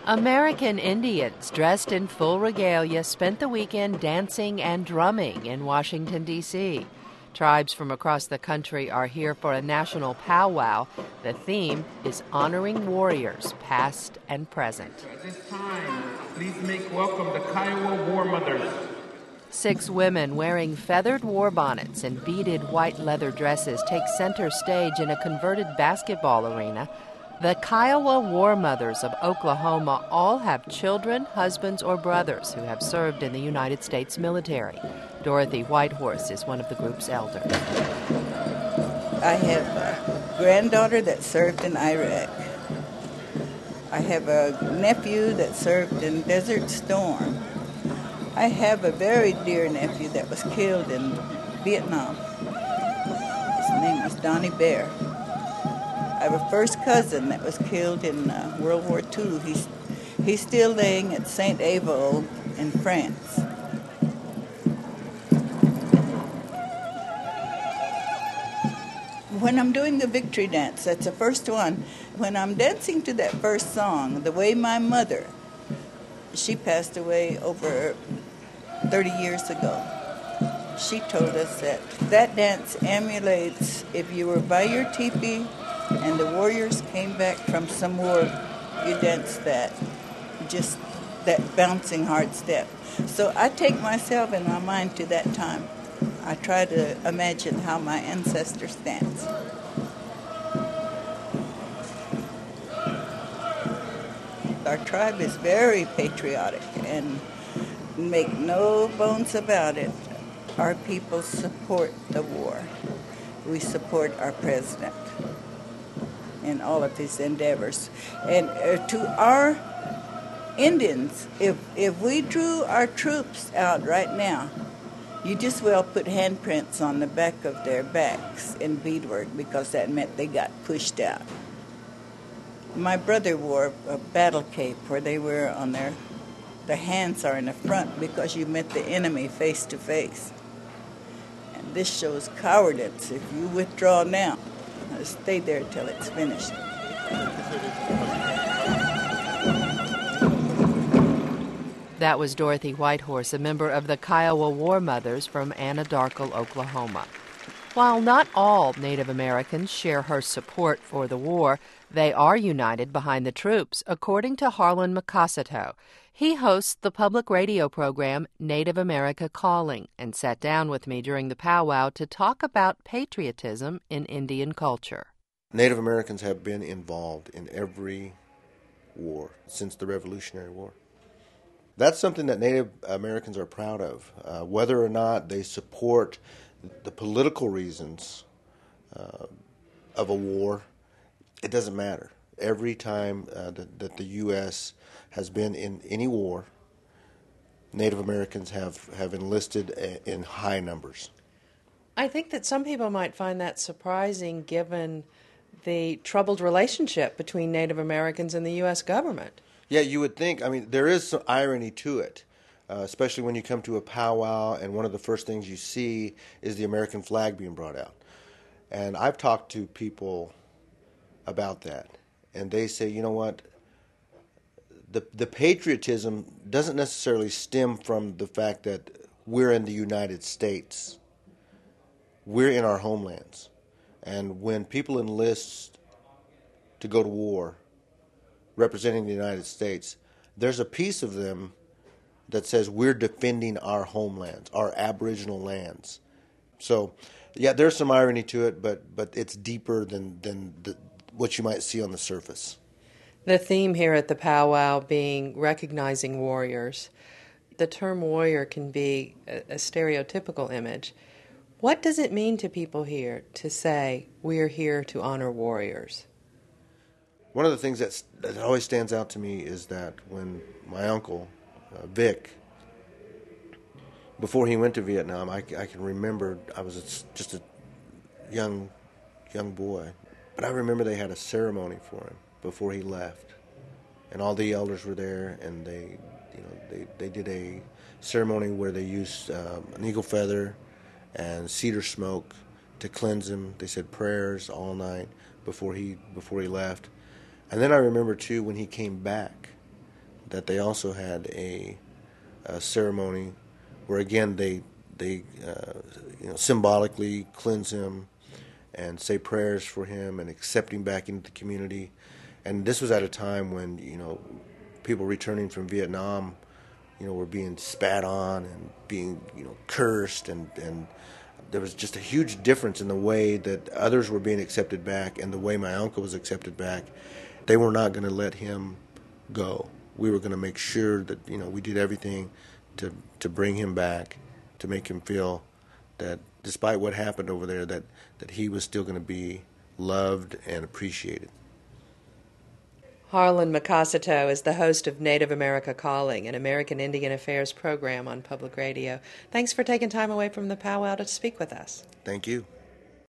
American Indians dressed in full regalia spent the weekend dancing and drumming in Washington, D.C. Tribes from across the country are here for a national powwow. The theme is honoring warriors, past and present. At this time, please make welcome the Kiowa War Mothers. 6 women wearing feathered war bonnets and beaded white leather dresses take center stage in a converted basketball arena. The Kiowa War Mothers of Oklahoma all have children, husbands, or brothers who have served in the United States military. Dorothy Whitehorse is one of the group's elders. I have a granddaughter that served in Iraq. I have a nephew that served in Desert Storm. I have a very dear nephew that was killed in Vietnam. His name was Donnie Bear. I have a first cousin that was killed in World War II. He's still laying at St. Avold in France. When I'm doing the victory dance, that's the first one. When I'm dancing to that first song, The Way My Mother, she passed away over 30 years ago. She told us that dance emulates if you were by your teepee and the warriors came back from some war, you dance that, just that bouncing hard step. So I take myself in my mind to that time. I try to imagine how my ancestors danced. Our tribe is very patriotic, and make no bones about it, our people support the war. We support our president in all of his endeavors. And to our Indians, if we drew our troops out right now, you just well put handprints on the back of their backs in beadwork, because that meant they got pushed out. My brother wore a battle cape where they were on the hands are in the front because you met the enemy face to face. And this shows cowardice. If you withdraw now, stay there till it's finished. That was Dorothy Whitehorse, a member of the Kiowa War Mothers from Anadarko, Oklahoma. While not all Native Americans share her support for the war, they are united behind the troops, according to Harlan Makasato. He hosts the public radio program Native America Calling and sat down with me during the powwow to talk about patriotism in Indian culture. Native Americans have been involved in every war since the Revolutionary War. That's something that Native Americans are proud of. Whether or not they support the political reasons of a war, it doesn't matter. Every time that the U.S. has been in any war, Native Americans have enlisted in high numbers. I think that some people might find that surprising given the troubled relationship between Native Americans and the U.S. government. Yeah, you would think. I mean, there is some irony to it, especially when you come to a powwow and one of the first things you see is the American flag being brought out. And I've talked to people about that, and they say, you know what, the patriotism doesn't necessarily stem from the fact that we're in the United States. We're in our homelands. And when people enlist to go to war representing the United States, there's a piece of them that says we're defending our homelands, our Aboriginal lands. So, yeah, there's some irony to it, but it's deeper than what you might see on the surface. The theme here at the powwow being recognizing warriors. The term warrior can be a stereotypical image. What does it mean to people here to say we're here to honor warriors? One of the things that always stands out to me is that when my uncle, Vic, before he went to Vietnam, I can remember I was just a young boy, but I remember they had a ceremony for him before he left, and all the elders were there, and they did a ceremony where they used an eagle feather and cedar smoke to cleanse him. They said prayers all night before he left. And then I remember too when he came back, that they also had a ceremony where, again, they symbolically cleanse him and say prayers for him and accept him back into the community. And this was at a time when, people returning from Vietnam, were being spat on and being, cursed, and there was just a huge difference in the way that others were being accepted back and the way my uncle was accepted back. They were not going to let him go. We were going to make sure that, we did everything to bring him back, to make him feel that despite what happened over there, that he was still going to be loved and appreciated. Harlan Makasato is the host of Native America Calling, an American Indian Affairs program on public radio. Thanks for taking time away from the powwow to speak with us. Thank you.